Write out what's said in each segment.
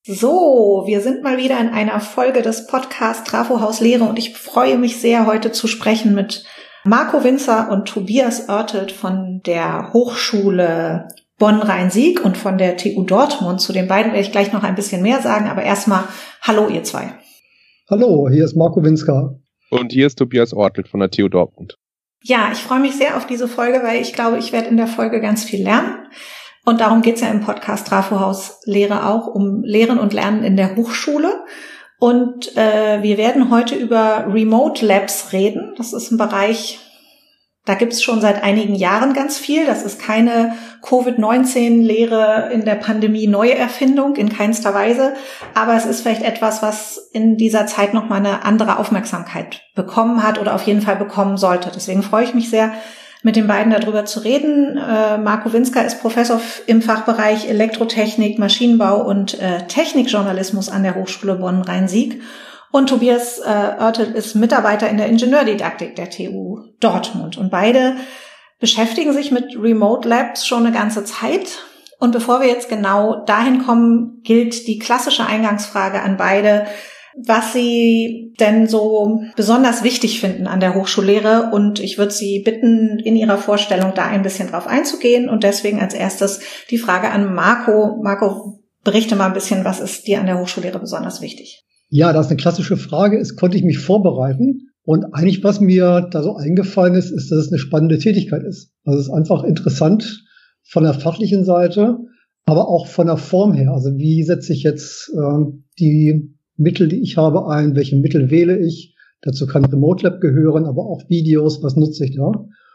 So, wir sind mal wieder in einer Folge des Podcasts Trafohaus Lehre und ich freue mich sehr, heute zu sprechen mit Marco Winzer und Tobias Oertelt von der Hochschule Bonn-Rhein-Sieg und von der TU Dortmund. Zu den beiden werde ich gleich noch ein bisschen mehr sagen, aber erstmal hallo ihr zwei. Hallo, hier ist Marco Winzer. Und hier ist Tobias Oertelt von der TU Dortmund. Ja, ich freue mich sehr auf diese Folge, weil ich glaube, ich werde in der Folge ganz viel lernen. Und darum geht's ja im Podcast Trafohaus Lehre auch, um Lehren und Lernen in der Hochschule. Und wir werden heute über Remote Labs reden. Das ist ein Bereich, da gibt's schon seit einigen Jahren ganz viel. Das ist keine Covid-19-Lehre in der Pandemie neue Erfindung, in keinster Weise. Aber es ist vielleicht etwas, was in dieser Zeit nochmal eine andere Aufmerksamkeit bekommen hat oder auf jeden Fall bekommen sollte. Deswegen freue ich mich sehr, mit den beiden darüber zu reden. Marco Winzer ist Professor im Fachbereich Elektrotechnik, Maschinenbau und Technikjournalismus an der Hochschule Bonn-Rhein-Sieg. Und Tobias Oertelt ist Mitarbeiter in der Ingenieurdidaktik der TU Dortmund. Und beide beschäftigen sich mit Remote Labs schon eine ganze Zeit. Und bevor wir jetzt genau dahin kommen, gilt die klassische Eingangsfrage an beide, was Sie denn so besonders wichtig finden an der Hochschullehre. Und ich würde Sie bitten, in Ihrer Vorstellung da ein bisschen drauf einzugehen. Und deswegen als erstes die Frage an Marco. Marco, berichte mal ein bisschen, was ist dir an der Hochschullehre besonders wichtig? Ja, das eine klassische Frage ist, konnte ich mich vorbereiten. Und eigentlich, was mir da so eingefallen ist, ist, dass es eine spannende Tätigkeit ist. Also es ist einfach interessant von der fachlichen Seite, aber auch von der Form her. Also wie setze ich jetzt die Mittel, die ich habe, ein, welche Mittel wähle ich. Dazu kann Remote Lab gehören, aber auch Videos, was nutze ich da.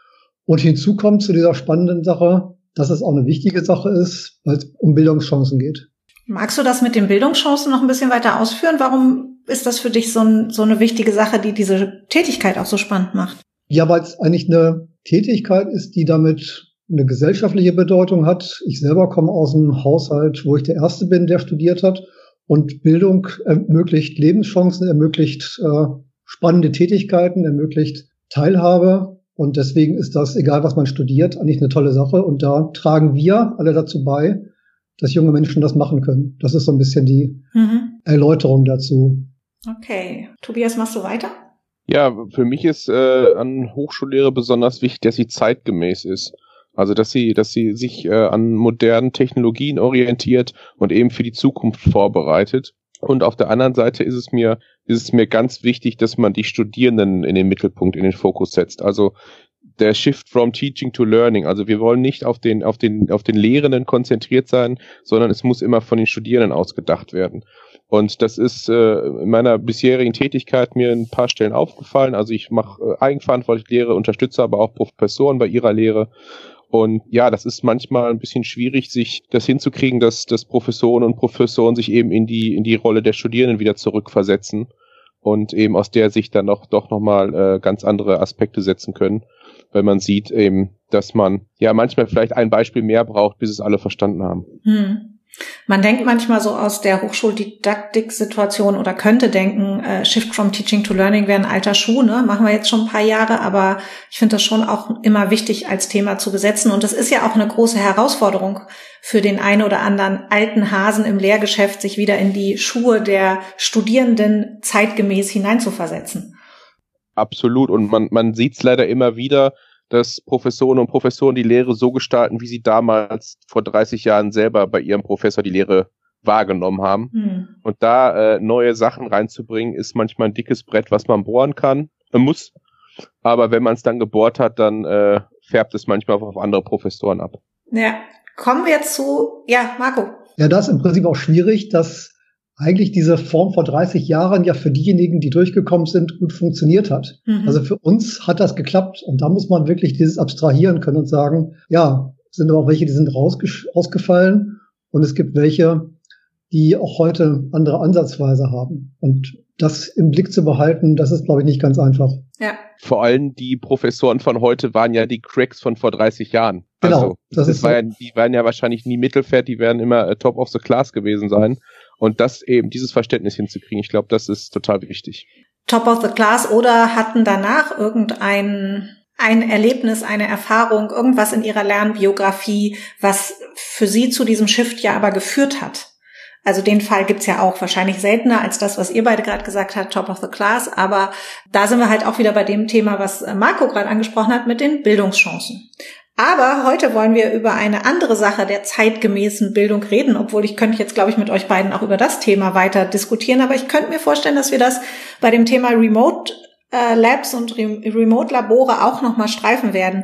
Und hinzu kommt zu dieser spannenden Sache, dass es auch eine wichtige Sache ist, weil es um Bildungschancen geht. Magst du das mit den Bildungschancen noch ein bisschen weiter ausführen? Warum ist das für dich so eine wichtige Sache, die diese Tätigkeit auch so spannend macht? Ja, weil es eigentlich eine Tätigkeit ist, die damit eine gesellschaftliche Bedeutung hat. Ich selber komme aus einem Haushalt, wo ich der Erste bin, der studiert hat. Und Bildung ermöglicht Lebenschancen, ermöglicht spannende Tätigkeiten, ermöglicht Teilhabe. Und deswegen ist das, egal was man studiert, eigentlich eine tolle Sache. Und da tragen wir alle dazu bei, dass junge Menschen das machen können. Das ist so ein bisschen die Erläuterung dazu. Okay. Tobias, machst du weiter? Ja, für mich ist an Hochschullehre besonders wichtig, dass sie zeitgemäß ist. Also dass sie sich an modernen Technologien orientiert und eben für die Zukunft vorbereitet. Und auf der anderen Seite ist es mir ganz wichtig, dass man die Studierenden in den Mittelpunkt, in den Fokus setzt. Also der Shift from Teaching to Learning. Also wir wollen nicht auf den Lehrenden konzentriert sein, sondern es muss immer von den Studierenden ausgedacht werden. Und das ist in meiner bisherigen Tätigkeit mir ein paar Stellen aufgefallen. Also ich mache eigenverantwortlich Lehre, unterstütze aber auch Professoren bei ihrer Lehre. Und ja, das ist manchmal ein bisschen schwierig, sich das hinzukriegen, dass Professoren und Professoren sich eben in die Rolle der Studierenden wieder zurückversetzen und eben aus der Sicht dann doch nochmal ganz andere Aspekte setzen können, weil man sieht eben, dass man ja manchmal vielleicht ein Beispiel mehr braucht, bis es alle verstanden haben. Man denkt manchmal so aus der Hochschuldidaktik-Situation oder könnte denken, Shift from Teaching to Learning wäre ein alter Schuh, ne? Machen wir jetzt schon ein paar Jahre, aber ich finde das schon auch immer wichtig als Thema zu besetzen. Und es ist ja auch eine große Herausforderung für den einen oder anderen alten Hasen im Lehrgeschäft, sich wieder in die Schuhe der Studierenden zeitgemäß hineinzuversetzen. Absolut. Und man sieht es leider immer wieder, dass Professoren und Professoren die Lehre so gestalten, wie sie damals vor 30 Jahren selber bei ihrem Professor die Lehre wahrgenommen haben. Und da neue Sachen reinzubringen, ist manchmal ein dickes Brett, was man bohren muss. Aber wenn man es dann gebohrt hat, dann färbt es manchmal auf andere Professoren ab. Ja, kommen wir zu, ja, Marco. Ja, das ist im Prinzip auch schwierig, dass eigentlich diese Form vor 30 Jahren ja für diejenigen, die durchgekommen sind, gut funktioniert hat. Also für uns hat das geklappt. Und da muss man wirklich dieses abstrahieren können und sagen, ja, es sind aber auch welche, die sind rausgefallen. Und es gibt welche, die auch heute andere Ansatzweise haben. Und das im Blick zu behalten, das ist, glaube ich, nicht ganz einfach. Ja. Vor allem die Professoren von heute waren ja die Cracks von vor 30 Jahren. Genau. Also, die waren ja wahrscheinlich nie Mittelfeld, die werden immer top of the class gewesen sein. Und dieses Verständnis hinzukriegen, ich glaube, das ist total wichtig. Top of the class oder hatten danach ein Erlebnis, eine Erfahrung, irgendwas in ihrer Lernbiografie, was für sie zu diesem Shift ja aber geführt hat. Also den Fall gibt's ja auch, wahrscheinlich seltener als das, was ihr beide gerade gesagt habt, Top of the Class. Aber da sind wir halt auch wieder bei dem Thema, was Marco gerade angesprochen hat, mit den Bildungschancen. Aber heute wollen wir über eine andere Sache der zeitgemäßen Bildung reden, obwohl ich könnte jetzt, glaube ich, mit euch beiden auch über das Thema weiter diskutieren. Aber ich könnte mir vorstellen, dass wir das bei dem Thema Remote Labs und Remote Labore auch nochmal streifen werden.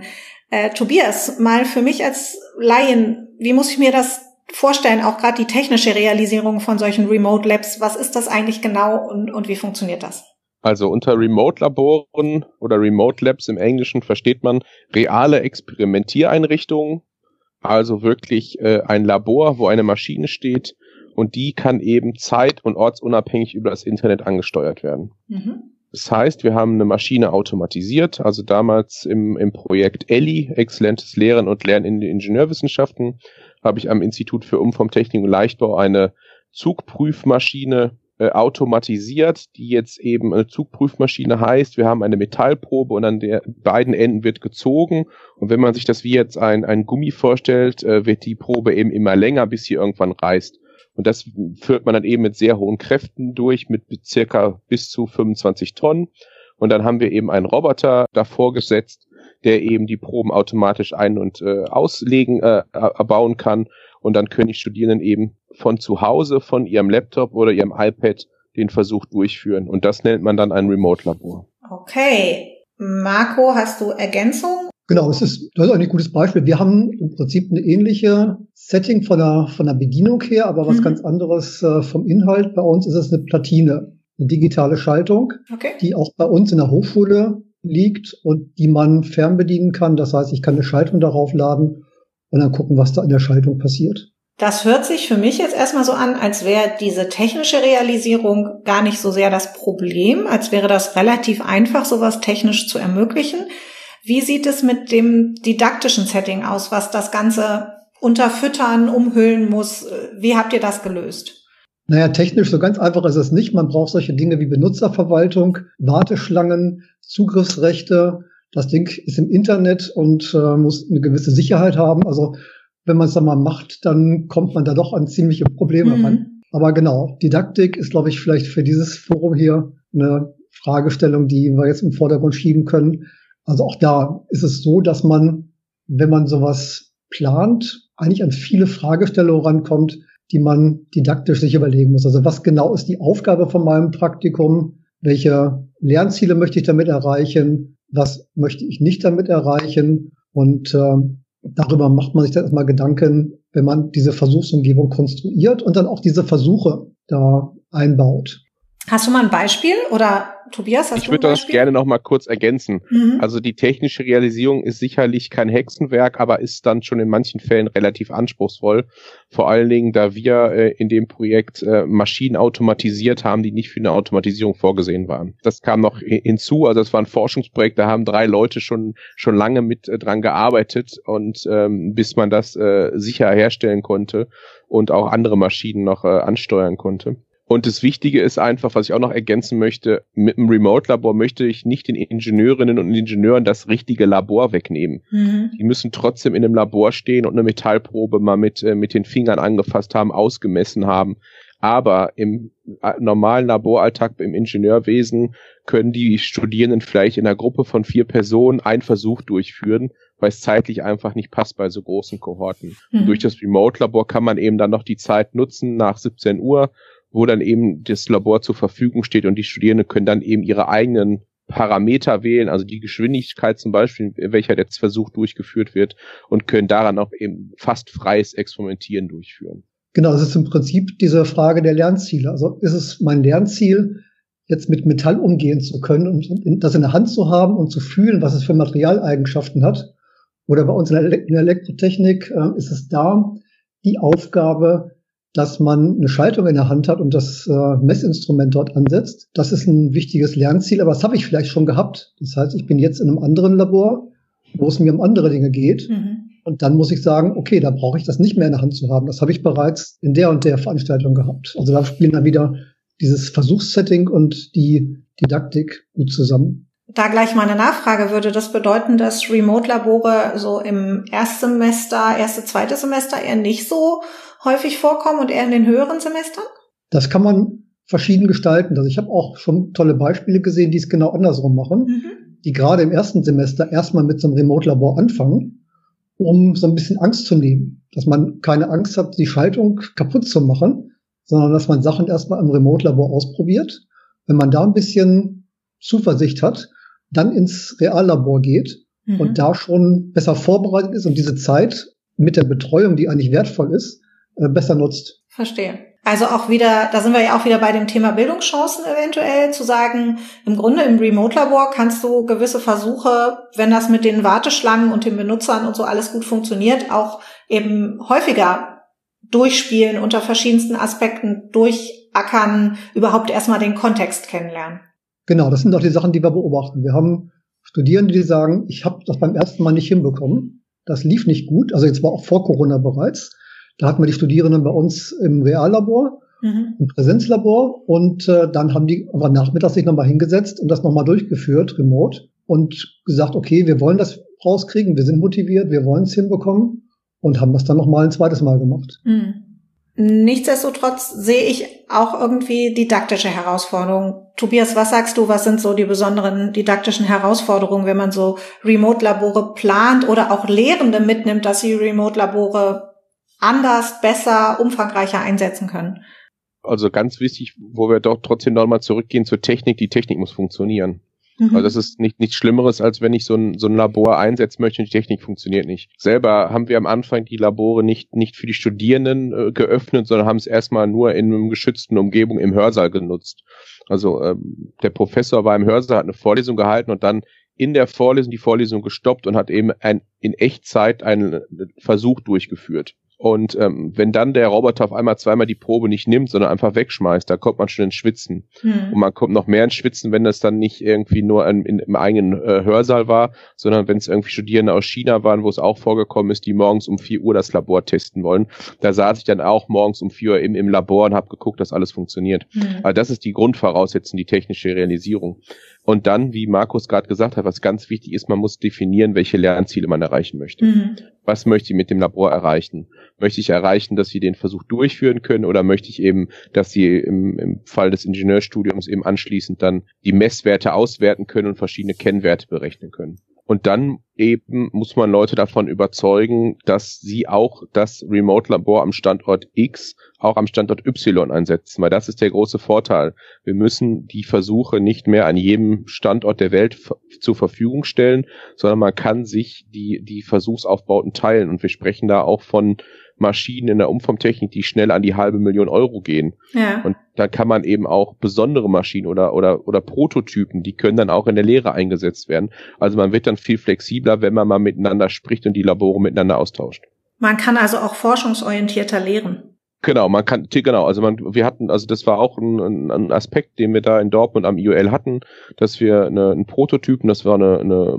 Tobias, mal für mich als Laien, wie muss ich mir das vorstellen, auch gerade die technische Realisierung von solchen Remote Labs? Was ist das eigentlich genau und wie funktioniert das? Also unter Remote-Laboren oder Remote Labs im Englischen versteht man reale Experimentiereinrichtungen, also wirklich ein Labor, wo eine Maschine steht und die kann eben zeit- und ortsunabhängig über das Internet angesteuert werden. Mhm. Das heißt, wir haben eine Maschine automatisiert, also damals im Projekt ELLI, Exzellentes Lehren und Lernen in den Ingenieurwissenschaften, habe ich am Institut für Umformtechnik und Leichtbau eine Zugprüfmaschine automatisiert, die jetzt eben eine Zugprüfmaschine heißt. Wir haben eine Metallprobe und an der beiden Enden wird gezogen. Und wenn man sich das wie jetzt ein Gummi vorstellt, wird die Probe eben immer länger, bis sie irgendwann reißt. Und das führt man dann eben mit sehr hohen Kräften durch, mit circa bis zu 25 Tonnen. Und dann haben wir eben einen Roboter davor gesetzt, der eben die Proben automatisch ein- und auslegen, bauen kann. Und dann können die Studierenden eben von zu Hause, von ihrem Laptop oder ihrem iPad den Versuch durchführen. Und das nennt man dann ein Remote-Labor. Okay. Marco, hast du Ergänzung? Genau, das ist eigentlich ein gutes Beispiel. Wir haben im Prinzip eine ähnliche Setting von der Bedienung her, aber was ganz anderes vom Inhalt. Bei uns ist es eine Platine, eine digitale Schaltung, die auch bei uns in der Hochschule liegt und die man fernbedienen kann. Das heißt, ich kann eine Schaltung darauf laden und dann gucken, was da in der Schaltung passiert. Das hört sich für mich jetzt erstmal so an, als wäre diese technische Realisierung gar nicht so sehr das Problem, als wäre das relativ einfach, sowas technisch zu ermöglichen. Wie sieht es mit dem didaktischen Setting aus, was das Ganze unterfüttern, umhüllen muss? Wie habt ihr das gelöst? Naja, technisch so ganz einfach ist es nicht. Man braucht solche Dinge wie Benutzerverwaltung, Warteschlangen, Zugriffsrechte. Das Ding ist im Internet und muss eine gewisse Sicherheit haben. Also wenn man es dann mal macht, dann kommt man da doch an ziemliche Probleme ran. Aber genau, Didaktik ist, glaube ich, vielleicht für dieses Forum hier eine Fragestellung, die wir jetzt im Vordergrund schieben können. Also auch da ist es so, dass man, wenn man sowas plant, eigentlich an viele Fragestellungen rankommt, die man didaktisch sich überlegen muss. Also was genau ist die Aufgabe von meinem Praktikum? Welche Lernziele möchte ich damit erreichen? Was möchte ich nicht damit erreichen? Und darüber macht man sich dann erstmal Gedanken, wenn man diese Versuchsumgebung konstruiert und dann auch diese Versuche da einbaut. Hast du mal ein Beispiel? Oder Tobias, hast du ein Beispiel? Ich würde das gerne noch mal kurz ergänzen. Also die technische Realisierung ist sicherlich kein Hexenwerk, aber ist dann schon in manchen Fällen relativ anspruchsvoll. Vor allen Dingen, da wir in dem Projekt Maschinen automatisiert haben, die nicht für eine Automatisierung vorgesehen waren. Das kam noch hinzu, also es war ein Forschungsprojekt, da haben 3 Leute schon lange mit dran gearbeitet und bis man das sicher herstellen konnte und auch andere Maschinen noch ansteuern konnte. Und das Wichtige ist einfach, was ich auch noch ergänzen möchte, mit dem Remote-Labor möchte ich nicht den Ingenieurinnen und Ingenieuren das richtige Labor wegnehmen. Die müssen trotzdem in einem Labor stehen und eine Metallprobe mal mit den Fingern angefasst haben, ausgemessen haben. Aber im normalen Laboralltag im Ingenieurwesen können die Studierenden vielleicht in einer Gruppe von 4 Personen einen Versuch durchführen, weil es zeitlich einfach nicht passt bei so großen Kohorten. Durch das Remote-Labor kann man eben dann noch die Zeit nutzen nach 17 Uhr, wo dann eben das Labor zur Verfügung steht und die Studierenden können dann eben ihre eigenen Parameter wählen, also die Geschwindigkeit zum Beispiel, in welcher der Versuch durchgeführt wird und können daran auch eben fast freies Experimentieren durchführen. Genau, das ist im Prinzip diese Frage der Lernziele. Also ist es mein Lernziel, jetzt mit Metall umgehen zu können und das in der Hand zu haben und zu fühlen, was es für Materialeigenschaften hat? Oder bei uns in der Elektrotechnik ist es da die Aufgabe, dass man eine Schaltung in der Hand hat und das Messinstrument dort ansetzt. Das ist ein wichtiges Lernziel, aber das habe ich vielleicht schon gehabt. Das heißt, ich bin jetzt in einem anderen Labor, wo es mir um andere Dinge geht. Und dann muss ich sagen, okay, da brauche ich das nicht mehr in der Hand zu haben. Das habe ich bereits in der und der Veranstaltung gehabt. Also da spielen dann wieder dieses Versuchssetting und die Didaktik gut zusammen. Da gleich mal eine Nachfrage. Würde das bedeuten, dass Remote-Labore so im erste, zweite Semester eher nicht so häufig vorkommen und eher in den höheren Semestern? Das kann man verschieden gestalten. Also ich habe auch schon tolle Beispiele gesehen, die es genau andersrum machen, die gerade im ersten Semester erstmal mit so einem Remote-Labor anfangen, um so ein bisschen Angst zu nehmen. Dass man keine Angst hat, die Schaltung kaputt zu machen, sondern dass man Sachen erstmal im Remote-Labor ausprobiert. Wenn man da ein bisschen Zuversicht hat, dann ins Reallabor geht und da schon besser vorbereitet ist und diese Zeit mit der Betreuung, die eigentlich wertvoll ist, besser nutzt. Verstehe. Also auch wieder, da sind wir ja auch wieder bei dem Thema Bildungschancen eventuell, zu sagen, im Grunde im Remote-Labor kannst du gewisse Versuche, wenn das mit den Warteschlangen und den Benutzern und so alles gut funktioniert, auch eben häufiger durchspielen, unter verschiedensten Aspekten durchackern, überhaupt erstmal den Kontext kennenlernen. Genau, das sind auch die Sachen, die wir beobachten. Wir haben Studierende, die sagen, ich habe das beim ersten Mal nicht hinbekommen. Das lief nicht gut. Also jetzt war auch vor Corona bereits. Da hatten wir die Studierenden bei uns im Reallabor, im Präsenzlabor. Und dann haben die aber nachmittags sich nochmal hingesetzt und das nochmal durchgeführt, remote. Und gesagt, okay, wir wollen das rauskriegen, wir sind motiviert, wir wollen es hinbekommen. Und haben das dann nochmal ein zweites Mal gemacht. Nichtsdestotrotz sehe ich auch irgendwie didaktische Herausforderungen. Tobias, was sagst du, was sind so die besonderen didaktischen Herausforderungen, wenn man so Remote-Labore plant oder auch Lehrende mitnimmt, dass sie Remote-Labore anders, besser, umfangreicher einsetzen können? Also ganz wichtig, wo wir doch trotzdem nochmal zurückgehen zur Technik, die Technik muss funktionieren. Also das ist nichts Schlimmeres, als wenn ich so ein Labor einsetzen möchte und die Technik funktioniert nicht. Selber haben wir am Anfang die Labore nicht für die Studierenden geöffnet, sondern haben es erstmal nur in einer geschützten Umgebung im Hörsaal genutzt. Also der Professor war im Hörsaal, hat eine Vorlesung gehalten und dann in der Vorlesung die Vorlesung gestoppt und hat eben in Echtzeit einen Versuch durchgeführt. Und wenn dann der Roboter auf einmal zweimal die Probe nicht nimmt, sondern einfach wegschmeißt, da kommt man schon ins Schwitzen. Und man kommt noch mehr ins Schwitzen, wenn das dann nicht irgendwie nur im eigenen Hörsaal war, sondern wenn es irgendwie Studierende aus China waren, wo es auch vorgekommen ist, die morgens um 4 Uhr das Labor testen wollen. Da saß ich dann auch morgens um 4 Uhr im Labor und habe geguckt, dass alles funktioniert. Also das ist die Grundvoraussetzung, die technische Realisierung. Und dann, wie Markus gerade gesagt hat, was ganz wichtig ist, man muss definieren, welche Lernziele man erreichen möchte. Was möchte ich mit dem Labor erreichen? Möchte ich erreichen, dass sie den Versuch durchführen können, oder möchte ich eben, dass sie im Fall des Ingenieurstudiums eben anschließend dann die Messwerte auswerten können und verschiedene Kennwerte berechnen können? Und dann eben muss man Leute davon überzeugen, dass sie auch das Remote-Labor am Standort X auch am Standort Y einsetzen, weil das ist der große Vorteil. Wir müssen die Versuche nicht mehr an jedem Standort der Welt zur Verfügung stellen, sondern man kann sich die Versuchsaufbauten teilen, und wir sprechen da auch von Maschinen in der Umformtechnik, die schnell an die 500.000 Euro gehen. Ja. Und da kann man eben auch besondere Maschinen oder Prototypen, die können dann auch in der Lehre eingesetzt werden. Also man wird dann viel flexibler, wenn man mal miteinander spricht und die Labore miteinander austauscht. Man kann also auch forschungsorientierter lehren. Genau, wir hatten, das war auch ein Aspekt, den wir da in Dortmund am IOL hatten, dass wir einen Prototypen, das war eine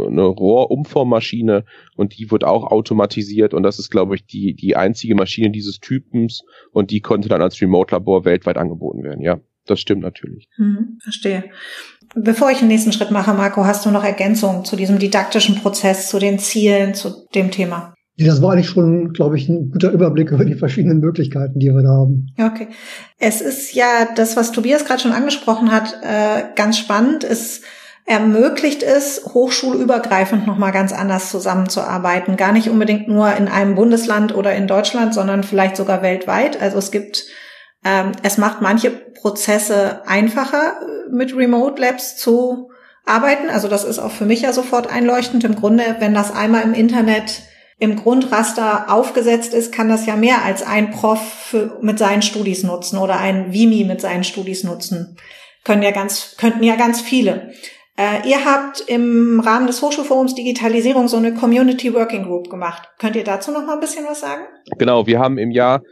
Rohrumformmaschine, und die wird auch automatisiert, und das ist, glaube ich, die einzige Maschine dieses Typens, und die konnte dann als Remote-Labor weltweit angeboten werden. Ja, das stimmt natürlich. Verstehe. Bevor ich den nächsten Schritt mache, Marco, hast du noch Ergänzungen zu diesem didaktischen Prozess, zu den Zielen, zu dem Thema? Das war eigentlich schon, glaube ich, ein guter Überblick über die verschiedenen Möglichkeiten, die wir da haben. Okay. Es ist ja das, was Tobias gerade schon angesprochen hat, ganz spannend. Es ermöglicht es, hochschulübergreifend nochmal ganz anders zusammenzuarbeiten. Gar nicht unbedingt nur in einem Bundesland oder in Deutschland, sondern vielleicht sogar weltweit. Also es macht manche Prozesse einfacher, mit Remote Labs zu arbeiten. Also das ist auch für mich ja sofort einleuchtend. Im Grunde, wenn das einmal im Internet im Grundraster aufgesetzt ist, kann das ja mehr als ein Prof mit seinen Studis nutzen oder ein Vimi mit seinen Studis nutzen. Könnten ja ganz viele. Ihr habt im Rahmen des Hochschulforums Digitalisierung so eine Community Working Group gemacht. Könnt ihr dazu noch mal ein bisschen was sagen? Genau, wir haben im Jahr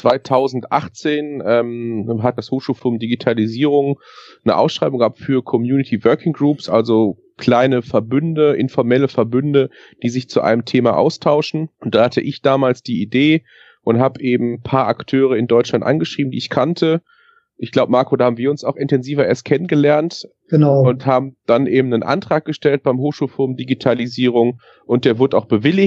2018 hat das Hochschulforum Digitalisierung eine Ausschreibung gehabt für Community Working Groups, also kleine Verbünde, informelle Verbünde, die sich zu einem Thema austauschen. Und da hatte ich damals die Idee und habe eben ein paar Akteure in Deutschland angeschrieben, die ich kannte. Ich glaube, Marco, da haben wir uns auch intensiver erst kennengelernt. Genau. Und haben dann eben einen Antrag gestellt beim Hochschulforum Digitalisierung, und der wurde auch bewilligt.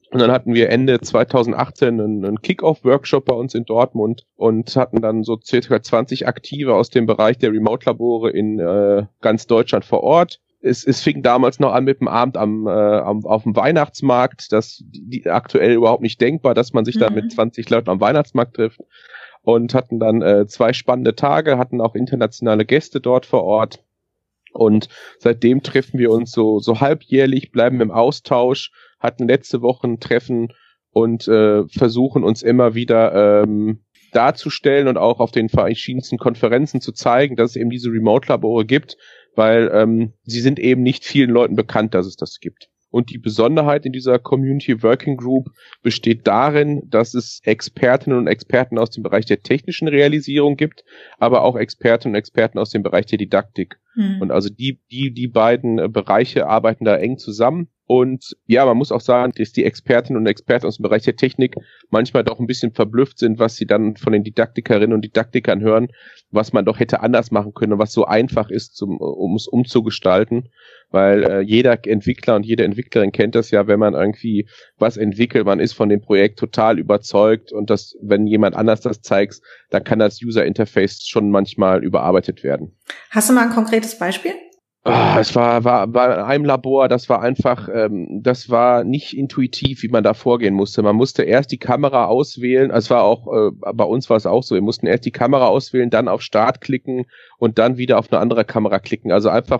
Und dann hatten wir Ende 2018 einen Kick-Off-Workshop bei uns in Dortmund und hatten dann so circa 20 Aktive aus dem Bereich der Remote-Labore in ganz Deutschland vor Ort. Es fing damals noch an mit dem Abend auf dem Weihnachtsmarkt. Das aktuell überhaupt nicht denkbar, dass man sich da mit 20 Leuten am Weihnachtsmarkt trifft. Und hatten dann 2 spannende Tage, hatten auch internationale Gäste dort vor Ort. Und seitdem treffen wir uns so halbjährlich, bleiben im Austausch, hatten letzte Woche ein Treffen und versuchen uns immer wieder darzustellen und auch auf den verschiedensten Konferenzen zu zeigen, dass es eben diese Remote-Labore gibt, weil sie sind eben nicht vielen Leuten bekannt, dass es das gibt. Und die Besonderheit in dieser Community Working Group besteht darin, dass es Expertinnen und Experten aus dem Bereich der technischen Realisierung gibt, aber auch Expertinnen und Experten aus dem Bereich der Didaktik. Und also die beiden Bereiche arbeiten da eng zusammen. Und ja, man muss auch sagen, dass die Expertinnen und Experten aus dem Bereich der Technik manchmal doch ein bisschen verblüfft sind, was sie dann von den Didaktikerinnen und Didaktikern hören, was man doch hätte anders machen können und was so einfach ist, um es umzugestalten. Weil jeder Entwickler und jede Entwicklerin kennt das ja, wenn man irgendwie was entwickelt, man ist von dem Projekt total überzeugt und das, wenn jemand anders das zeigt, dann kann das User Interface schon manchmal überarbeitet werden. Hast du mal ein konkretes Beispiel? Es war in einem Labor, das war einfach, das war nicht intuitiv, wie man da vorgehen musste. Man musste erst die Kamera auswählen, es war auch, bei uns war es auch so, wir mussten erst die Kamera auswählen, dann auf Start klicken und dann wieder auf eine andere Kamera klicken. Also einfach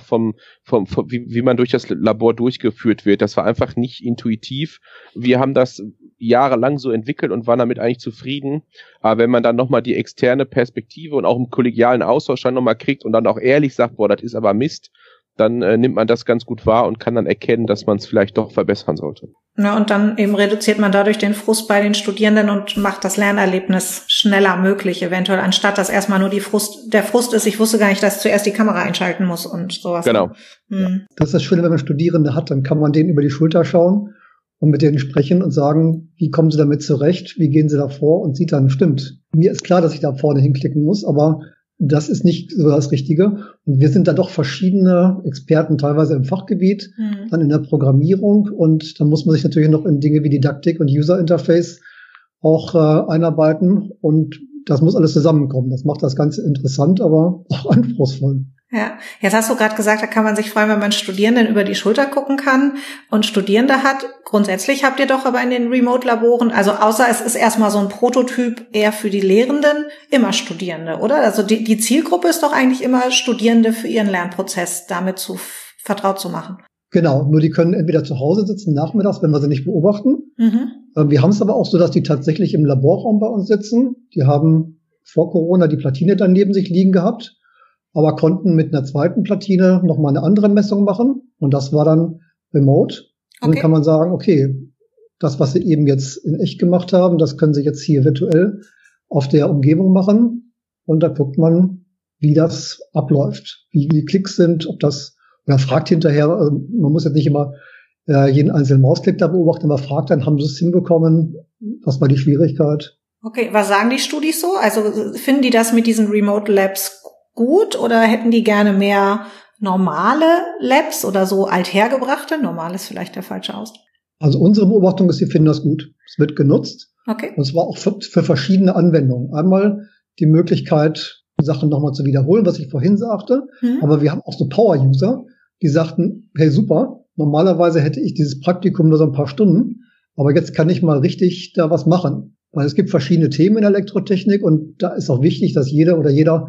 wie man durch das Labor durchgeführt wird. Das war einfach nicht intuitiv. Wir haben das jahrelang so entwickelt und waren damit eigentlich zufrieden. Aber wenn man dann nochmal die externe Perspektive und auch im kollegialen Austausch dann nochmal kriegt und dann auch ehrlich sagt, boah, das ist aber Mist, dann nimmt man das ganz gut wahr und kann dann erkennen, dass man es vielleicht doch verbessern sollte. Ja, und dann eben reduziert man dadurch den Frust bei den Studierenden und macht das Lernerlebnis schneller möglich, eventuell, anstatt dass erstmal nur der Frust ist, ich wusste gar nicht, dass ich zuerst die Kamera einschalten muss und sowas. Genau. Das ist das Schöne, wenn man Studierende hat, dann kann man denen über die Schulter schauen und mit denen sprechen und sagen, wie kommen sie damit zurecht, wie gehen sie da vor und sieht dann, stimmt, mir ist klar, dass ich da vorne hinklicken muss, aber das ist nicht so das Richtige. Und wir sind da doch verschiedene Experten, teilweise im Fachgebiet, dann in der Programmierung. Und dann muss man sich natürlich noch in Dinge wie Didaktik und User Interface auch einarbeiten. Und das muss alles zusammenkommen. Das macht das Ganze interessant, aber auch anspruchsvoll. Ja, jetzt hast du gerade gesagt, da kann man sich freuen, wenn man Studierenden über die Schulter gucken kann und Studierende hat. Grundsätzlich habt ihr doch aber in den Remote-Laboren, also außer es ist erstmal so ein Prototyp eher für die Lehrenden, immer Studierende, oder? Also die Zielgruppe ist doch eigentlich immer Studierende für ihren Lernprozess damit vertraut zu machen. Genau, nur die können entweder zu Hause sitzen nachmittags, wenn wir sie nicht beobachten. Wir haben es aber auch so, dass die tatsächlich im Laborraum bei uns sitzen. Die haben vor Corona die Platine dann neben sich liegen gehabt, aber konnten mit einer zweiten Platine nochmal eine andere Messung machen. Und das war dann remote. Und dann kann man sagen, okay, das, was sie eben jetzt in echt gemacht haben, das können sie jetzt hier virtuell auf der Umgebung machen. Und da guckt man, wie das abläuft, wie die Klicks sind, ob das, oder fragt hinterher, also man muss jetzt nicht immer jeden einzelnen Mausklick da beobachten, aber fragt dann, haben sie es hinbekommen? Was war die Schwierigkeit? Okay, was sagen die Studis so? Also finden die das mit diesen Remote Labs gut oder hätten die gerne mehr normale Labs oder so althergebrachte? Normal ist vielleicht der falsche Ausdruck. Also unsere Beobachtung ist, sie finden das gut. Es wird genutzt. Okay. Und zwar auch für verschiedene Anwendungen. Einmal die Möglichkeit, Sachen nochmal zu wiederholen, was ich vorhin sagte. Aber wir haben auch so Power-User, die sagten, hey super, normalerweise hätte ich dieses Praktikum nur so ein paar Stunden, aber jetzt kann ich mal richtig da was machen. Weil es gibt verschiedene Themen in der Elektrotechnik und da ist auch wichtig, dass jeder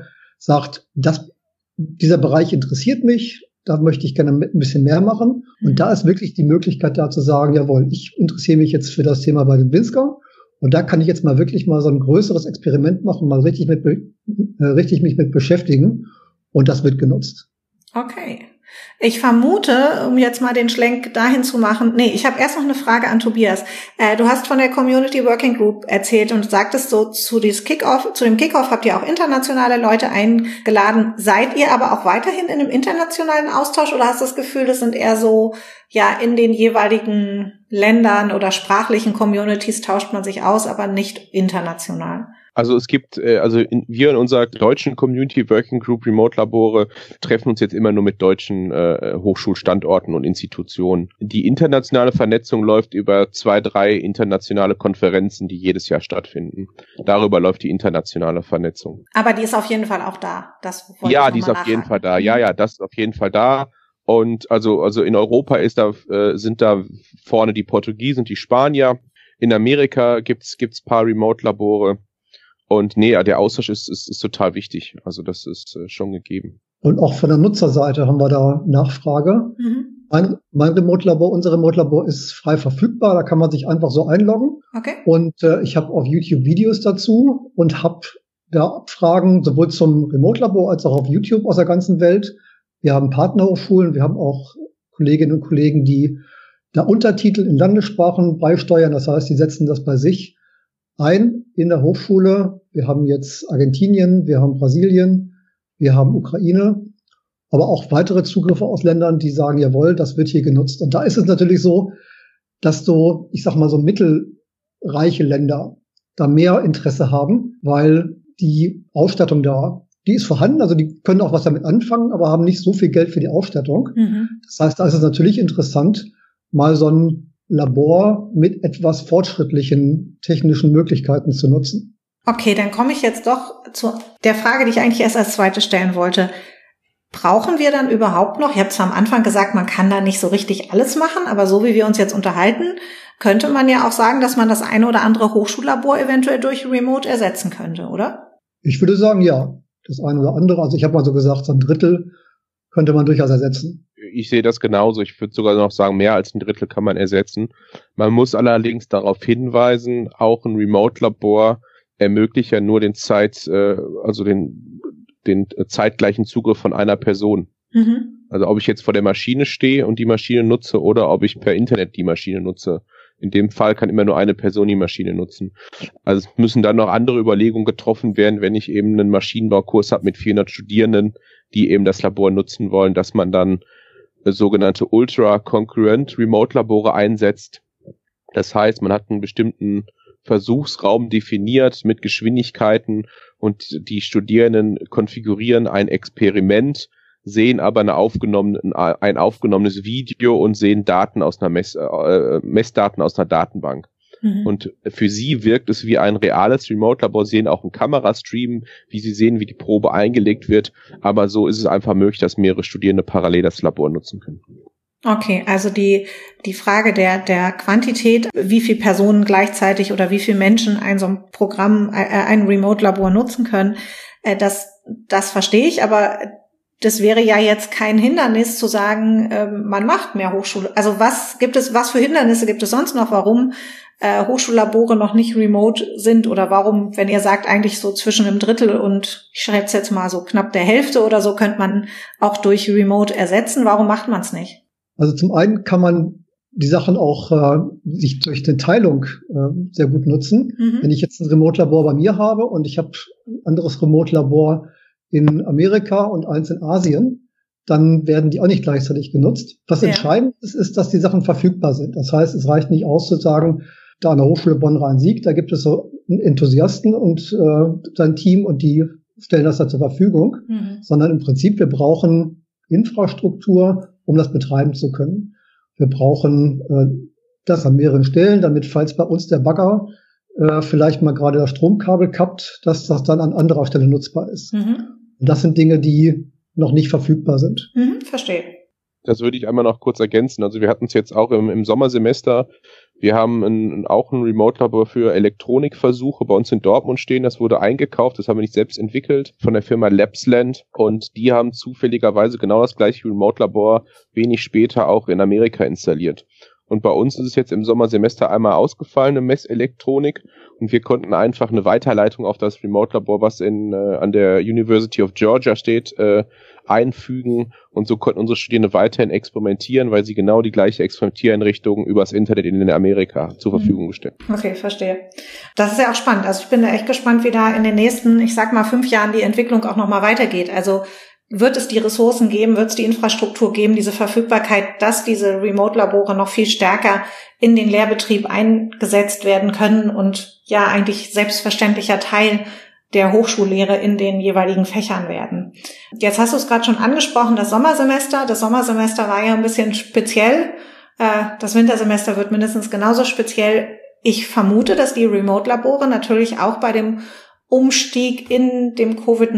sagt, dieser Bereich interessiert mich, da möchte ich gerne ein bisschen mehr machen. Und da ist wirklich die Möglichkeit da zu sagen, jawohl, ich interessiere mich jetzt für das Thema bei dem Winsker und da kann ich jetzt mal wirklich mal so ein größeres Experiment machen, mal richtig mich mit beschäftigen und das wird genutzt. Okay. Ich vermute, um jetzt mal den Schlenk dahin zu machen, ich habe erst noch eine Frage an Tobias. Du hast von der Community Working Group erzählt und sagtest so, zu dem Kickoff habt ihr auch internationale Leute eingeladen. Seid ihr aber auch weiterhin in einem internationalen Austausch oder hast du das Gefühl, das sind eher so, ja, in den jeweiligen Ländern oder sprachlichen Communities tauscht man sich aus, aber nicht international? Also es gibt, wir in unserer deutschen Community Working Group Remote Labore treffen uns jetzt immer nur mit deutschen Hochschulstandorten und Institutionen. Die internationale Vernetzung läuft über 2, 3 internationale Konferenzen, die jedes Jahr stattfinden. Darüber läuft die internationale Vernetzung. Aber die ist auf jeden Fall auch da. Ja, die ist auf jeden Fall da. Ja, das ist auf jeden Fall da. Und also in Europa sind da vorne die Portugiesen und die Spanier. In Amerika gibt's paar Remote-Labore. Und der Austausch ist total wichtig. Also das ist schon gegeben. Und auch von der Nutzerseite haben wir da Nachfrage. Mein Remote-Labor, unser Remote-Labor ist frei verfügbar. Da kann man sich einfach so einloggen. Okay. Und ich habe auf YouTube Videos dazu und habe da Abfragen sowohl zum Remote-Labor als auch auf YouTube aus der ganzen Welt. Wir haben Partnerhochschulen, wir haben auch Kolleginnen und Kollegen, die da Untertitel in Landessprachen beisteuern. Das heißt, die setzen das bei sich ein in der Hochschule. Wir haben jetzt Argentinien, wir haben Brasilien, wir haben Ukraine, aber auch weitere Zugriffe aus Ländern, die sagen, jawohl, das wird hier genutzt. Und da ist es natürlich so, dass so mittelreiche Länder da mehr Interesse haben, weil die Ausstattung die ist vorhanden, also die können auch was damit anfangen, aber haben nicht so viel Geld für die Ausstattung. Das heißt, da ist es natürlich interessant, mal so ein Labor mit etwas fortschrittlichen technischen Möglichkeiten zu nutzen. Okay, dann komme ich jetzt doch zu der Frage, die ich eigentlich erst als zweite stellen wollte. Brauchen wir dann überhaupt noch, ich habe zwar am Anfang gesagt, man kann da nicht so richtig alles machen, aber so wie wir uns jetzt unterhalten, könnte man ja auch sagen, dass man das eine oder andere Hochschullabor eventuell durch Remote ersetzen könnte, oder? Ich würde sagen, ja. Das eine oder andere, also ich habe mal so gesagt, so 1/3 könnte man durchaus ersetzen. Ich sehe das genauso. Ich würde sogar noch sagen, mehr als 1/3 kann man ersetzen. Man muss allerdings darauf hinweisen, auch ein Remote-Labor ermöglicht ja nur den zeitgleichen Zugriff von einer Person. Also ob ich jetzt vor der Maschine stehe und die Maschine nutze oder ob ich per Internet die Maschine nutze. In dem Fall kann immer nur eine Person die Maschine nutzen. Also es müssen dann noch andere Überlegungen getroffen werden, wenn ich eben einen Maschinenbaukurs habe mit 400 Studierenden, die eben das Labor nutzen wollen, dass man dann sogenannte Ultra-Concurrent Remote-Labore einsetzt. Das heißt, man hat einen bestimmten Versuchsraum definiert mit Geschwindigkeiten und die Studierenden konfigurieren ein Experiment, sehen aber ein aufgenommenes Video und sehen Daten aus einer Messdaten aus einer Datenbank. Und für sie wirkt es wie ein reales Remote-Labor, sehen auch einen Kamerastream, wie sie sehen, wie die Probe eingelegt wird. Aber so ist es einfach möglich, dass mehrere Studierende parallel das Labor nutzen können. Okay, also die Frage der Quantität, wie viele Personen gleichzeitig oder wie viele Menschen so ein Programm, ein Remote-Labor nutzen können, das verstehe ich, aber das wäre ja jetzt kein Hindernis zu sagen, man macht mehr Hochschule. Also was für Hindernisse gibt es sonst noch, warum Hochschullabore noch nicht remote sind oder warum, wenn ihr sagt, eigentlich so zwischen 1/3 und ich schreibe es jetzt mal so knapp der Hälfte oder so, könnte man auch durch Remote ersetzen. Warum macht man es nicht? Also zum einen kann man die Sachen auch sich durch eine Teilung sehr gut nutzen. Wenn ich jetzt ein Remote-Labor bei mir habe und ich habe ein anderes Remote-Labor in Amerika und eins in Asien, dann werden die auch nicht gleichzeitig genutzt. Was entscheidend ist, dass die Sachen verfügbar sind. Das heißt, es reicht nicht aus zu sagen, da an der Hochschule Bonn-Rhein-Sieg, da gibt es so einen Enthusiasten und sein Team und die stellen das da zur Verfügung, sondern im Prinzip, wir brauchen Infrastruktur, um das betreiben zu können. Wir brauchen das an mehreren Stellen, damit, falls bei uns der Bagger vielleicht mal gerade das Stromkabel kappt, dass das dann an anderer Stelle nutzbar ist. Und das sind Dinge, die noch nicht verfügbar sind. Verstehe. Das würde ich einmal noch kurz ergänzen. Also wir hatten es jetzt auch im Sommersemester. Wir haben auch ein Remote-Labor für Elektronikversuche bei uns in Dortmund stehen. Das wurde eingekauft, das haben wir nicht selbst entwickelt, von der Firma Labsland. Und die haben zufälligerweise genau das gleiche Remote-Labor wenig später auch in Amerika installiert. Und bei uns ist es jetzt im Sommersemester einmal ausgefallen, eine Messelektronik. Und wir konnten einfach eine Weiterleitung auf das Remote-Labor, was an der University of Georgia steht, einfügen. Und so konnten unsere Studierende weiterhin experimentieren, weil sie genau die gleiche Experimentiereinrichtung übers Internet in Amerika zur Verfügung gestellt. Okay, verstehe. Das ist ja auch spannend. Also ich bin da echt gespannt, wie da in den nächsten, ich sag mal 5 Jahren die Entwicklung auch nochmal weitergeht. Also wird es die Ressourcen geben, wird es die Infrastruktur geben, diese Verfügbarkeit, dass diese Remote-Labore noch viel stärker in den Lehrbetrieb eingesetzt werden können und ja eigentlich selbstverständlicher Teil der Hochschullehre in den jeweiligen Fächern werden. Jetzt hast du es gerade schon angesprochen, das Sommersemester. Das Sommersemester war ja ein bisschen speziell. Das Wintersemester wird mindestens genauso speziell. Ich vermute, dass die Remote-Labore natürlich auch bei dem Umstieg in dem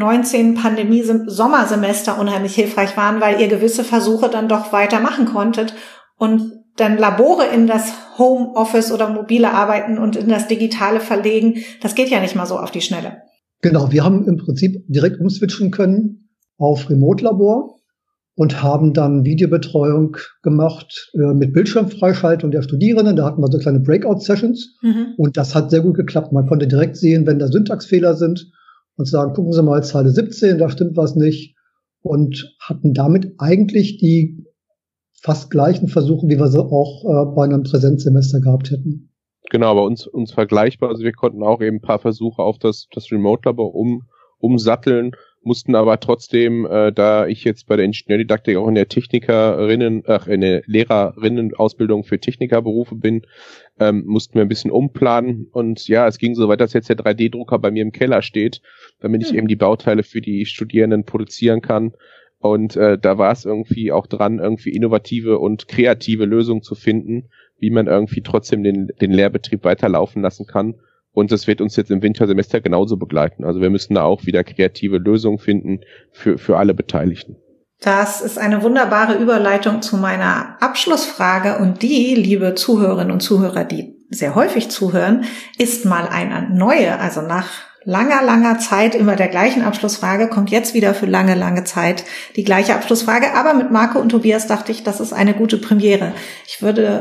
Covid-19-Pandemie-Sommersemester unheimlich hilfreich waren, weil ihr gewisse Versuche dann doch weitermachen konntet und dann Labore in das Homeoffice oder mobile Arbeiten und in das Digitale verlegen. Das geht ja nicht mal so auf die Schnelle. Genau, wir haben im Prinzip direkt umswitchen können auf Remote-Labor und haben dann Videobetreuung gemacht mit Bildschirmfreischaltung der Studierenden. Da hatten wir so kleine Breakout-Sessions und das hat sehr gut geklappt. Man konnte direkt sehen, wenn da Syntaxfehler sind und sagen, gucken Sie mal, Zeile 17, da stimmt was nicht, und hatten damit eigentlich die fast gleichen Versuche, wie wir sie auch bei einem Präsenzsemester gehabt hätten. Genau, bei uns vergleichbar. Also wir konnten auch eben ein paar Versuche auf das Remote-Labor umsatteln, mussten aber trotzdem, da ich jetzt bei der Ingenieurdidaktik auch in der in der Lehrerinnenausbildung für Technikerberufe bin, mussten wir ein bisschen umplanen. Und ja, es ging so weit, dass jetzt der 3D-Drucker bei mir im Keller steht, damit ich eben die Bauteile für die Studierenden produzieren kann. Und da war es irgendwie auch dran, irgendwie innovative und kreative Lösungen zu finden, wie man irgendwie trotzdem den Lehrbetrieb weiterlaufen lassen kann. Und das wird uns jetzt im Wintersemester genauso begleiten. Also wir müssen da auch wieder kreative Lösungen finden für alle Beteiligten. Das ist eine wunderbare Überleitung zu meiner Abschlussfrage. Und die, liebe Zuhörerinnen und Zuhörer, die sehr häufig zuhören, ist mal eine neue, also nach langer Zeit immer der gleichen Abschlussfrage, kommt jetzt wieder für lange Zeit die gleiche Abschlussfrage. Aber mit Marco und Tobias dachte ich, das ist eine gute Premiere. Ich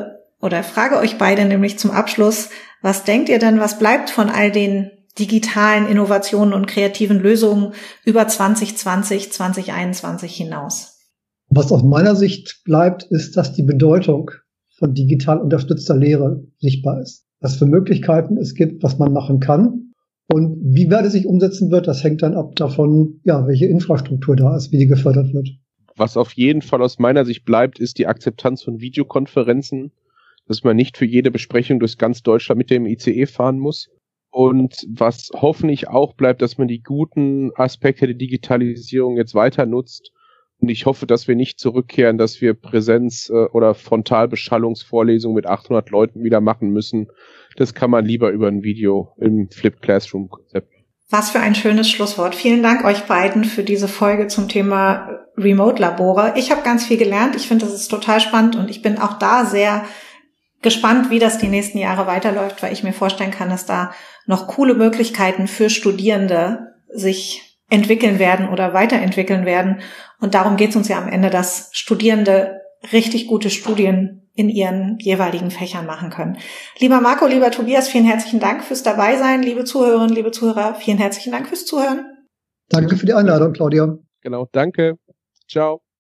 frage euch beide nämlich zum Abschluss, was denkt ihr denn, was bleibt von all den digitalen Innovationen und kreativen Lösungen über 2020, 2021 hinaus? Was aus meiner Sicht bleibt, ist, dass die Bedeutung von digital unterstützter Lehre sichtbar ist. Was für Möglichkeiten es gibt, was man machen kann. Und wie weit es sich umsetzen wird, das hängt dann ab davon, ja, welche Infrastruktur da ist, wie die gefördert wird. Was auf jeden Fall aus meiner Sicht bleibt, ist die Akzeptanz von Videokonferenzen, dass man nicht für jede Besprechung durch ganz Deutschland mit dem ICE fahren muss. Und was hoffentlich auch bleibt, dass man die guten Aspekte der Digitalisierung jetzt weiter nutzt. Und ich hoffe, dass wir nicht zurückkehren, dass wir Präsenz- oder Frontalbeschallungsvorlesungen mit 800 Leuten wieder machen müssen. Das kann man lieber über ein Video im Flipped Classroom-Konzept. Was für ein schönes Schlusswort. Vielen Dank euch beiden für diese Folge zum Thema Remote-Labore. Ich habe ganz viel gelernt. Ich finde, das ist total spannend und ich bin auch da sehr gespannt, wie das die nächsten Jahre weiterläuft, weil ich mir vorstellen kann, dass da noch coole Möglichkeiten für Studierende sich entwickeln werden oder weiterentwickeln werden. Und darum geht es uns ja am Ende, dass Studierende richtig gute Studien in ihren jeweiligen Fächern machen können. Lieber Marco, lieber Tobias, vielen herzlichen Dank fürs Dabeisein. Liebe Zuhörerinnen, liebe Zuhörer, vielen herzlichen Dank fürs Zuhören. Danke für die Einladung, Claudia. Genau, danke. Ciao.